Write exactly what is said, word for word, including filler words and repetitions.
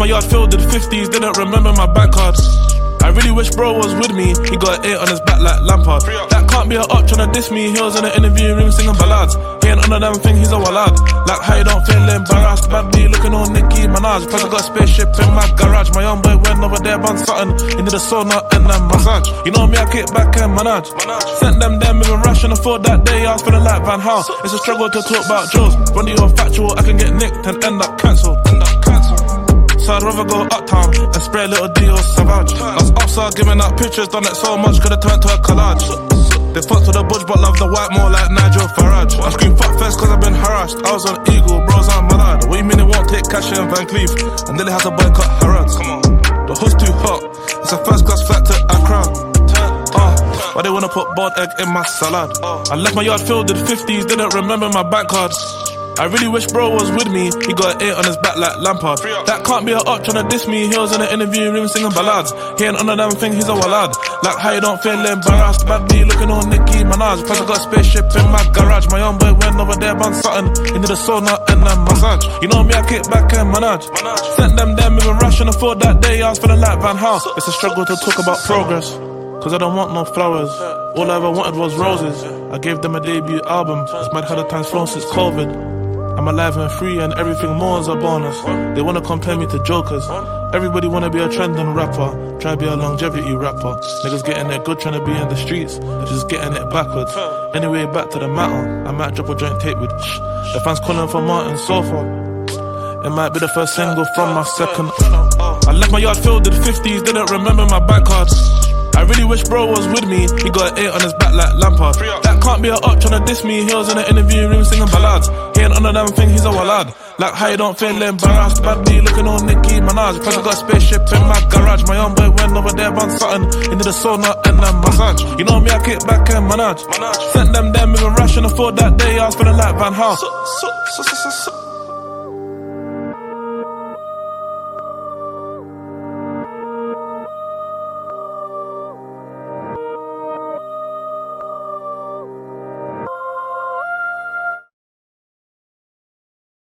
my yard filled with fifties, didn't remember my bank card. I really wish bro was with me, he got an eight on his back like Lampard. That can't be a up tryna diss me, he was in the interview room singing ballads. He ain't under them thing, he's a walad. Like how you don't feel embarrassed, bad B looking on Nicki Minaj. Plus I got a spaceship in my garage, my young boy went over there bun something into the sauna and then massage. You know me, I kick back and manage. Sent them there moving rash and afford that day, I was feeling like Van Gaal. It's a struggle to talk about Joes, when you're factual I can get nicked and end up cancelled. End up cancelled. So I'd rather go uptown and spray a little D O Savage. I was upside giving out pictures, done it so much, could've turned to a collage. They fucked with the budge but love the white more like Nigel Farage. I scream fuck first cause I've been harassed. I was on Eagle, bros on Malad. What you mean it won't take cash in Van Cleef? And then they had to boycott Harrods. Come on. The hood's too hot, it's a first class flight to Accra. Uh, why they wanna put boiled egg in my salad? I left my yard filled with fifties, didn't remember my bank card. I really wish bro was with me, he got an eight on his back like Lampard. That can't be a up tryna diss me, he was in the interview room singing ballads. He ain't under them thing, he's a walad. Like how you don't feel embarrassed, bad B looking on Nicki Minaj. Plus I got a spaceship in my garage, my young boy went over there bun something into the sauna and then massage. You know me, I kick back and manage. Sent them there moving rash and afford that day, I was feeling like Van Gaal. It's a struggle to talk about progress, cause I don't want no flowers. All I ever wanted was roses. I gave them a debut album, it's mad how the time's flown since COVID. I'm alive and free and everything more is a bonus. They wanna compare me to jokers. Everybody wanna be a trending rapper, try be a longevity rapper. Niggas getting it good trying to be in the streets, they're just getting it backwards. Anyway, back to the matter, I might drop a joint tape with shh. The fans calling for Martin Sofa. It might be the first single from my second. I left my yard filled with fifties, didn't remember my bank card. I really wish bro was with me, he got an eight on his back like Lampard. That can't be a up tryna diss me, he was in the interview room singing ballads. He ain't under them thing, he's a walad. Like how you don't feel embarrassed, bad B looking on Nicki Minaj. Plus I got a spaceship in my garage, my young boy went over there bun something into the sauna and then massage. You know me, I kick back and manage. Sent them there moving rash and afford that day, I was feeling like Van Gaal.